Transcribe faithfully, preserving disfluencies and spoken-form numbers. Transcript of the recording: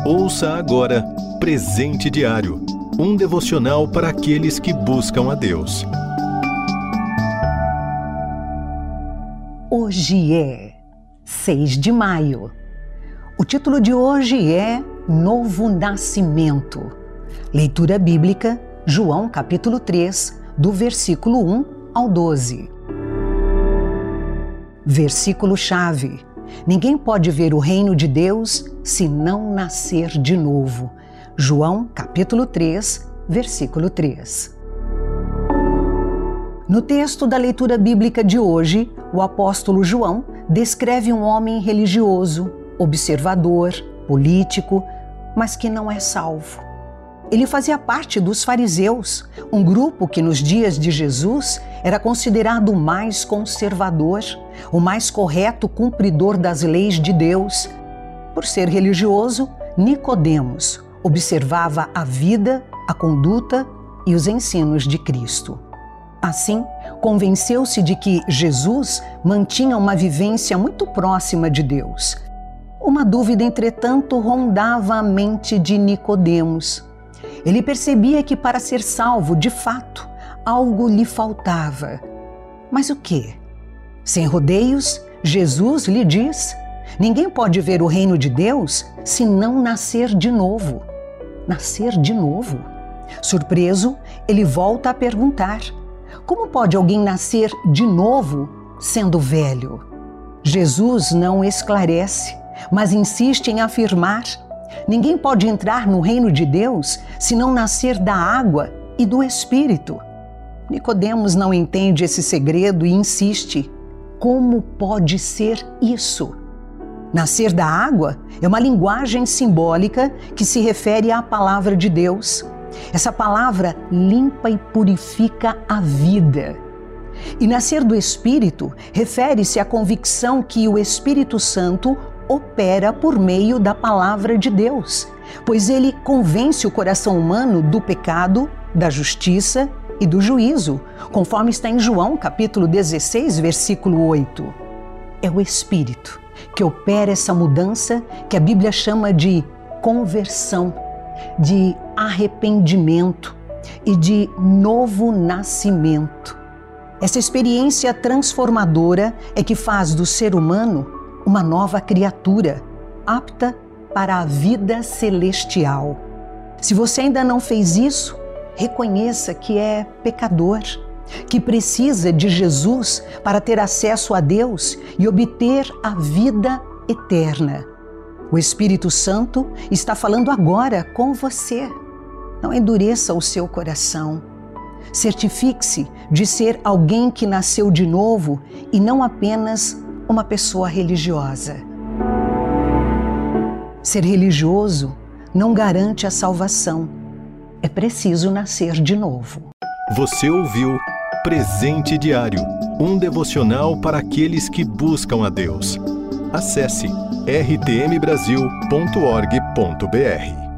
Ouça agora Presente Diário, um devocional para aqueles que buscam a Deus. Hoje é seis de maio. O título de hoje é Novo Nascimento. Leitura bíblica, João capítulo três, do versículo um ao doze. Versículo-chave: ninguém pode ver o reino de Deus se não nascer de novo. João capítulo três, versículo três. No texto da leitura bíblica de hoje, o apóstolo João descreve um homem religioso, observador, político, mas que não é salvo. Ele fazia parte dos fariseus, um grupo que nos dias de Jesus era considerado o mais conservador, o mais correto cumpridor das leis de Deus. Por ser religioso, Nicodemos observava a vida, a conduta e os ensinos de Cristo. Assim, convenceu-se de que Jesus mantinha uma vivência muito próxima de Deus. Uma dúvida, entretanto, rondava a mente de Nicodemos. Ele percebia que para ser salvo, de fato, algo lhe faltava. Mas o quê? Sem rodeios, Jesus lhe diz: ninguém pode ver o reino de Deus se não nascer de novo. Nascer de novo? Surpreso, ele volta a perguntar: como pode alguém nascer de novo sendo velho? Jesus não esclarece, mas insiste em afirmar: ninguém pode entrar no reino de Deus se não nascer da água e do Espírito. Nicodemos não entende esse segredo e insiste: como pode ser isso? Nascer da água é uma linguagem simbólica que se refere à palavra de Deus. Essa palavra limpa e purifica a vida. E nascer do Espírito refere-se à convicção que o Espírito Santo opera por meio da palavra de Deus, pois ele convence o coração humano do pecado, da justiça e do juízo, conforme está em João capítulo dezesseis, versículo oito. É o Espírito que opera essa mudança que a Bíblia chama de conversão, de arrependimento e de novo nascimento. Essa experiência transformadora é que faz do ser humano uma nova criatura, apta para a vida celestial. Se você ainda não fez isso, reconheça que é pecador, que precisa de Jesus para ter acesso a Deus e obter a vida eterna. O Espírito Santo está falando agora com você. Não endureça o seu coração. Certifique-se de ser alguém que nasceu de novo e não apenas uma pessoa religiosa. Ser religioso não garante a salvação. É preciso nascer de novo. Você ouviu Presente Diário, um devocional para aqueles que buscam a Deus. Acesse r t m brasil ponto org ponto b r.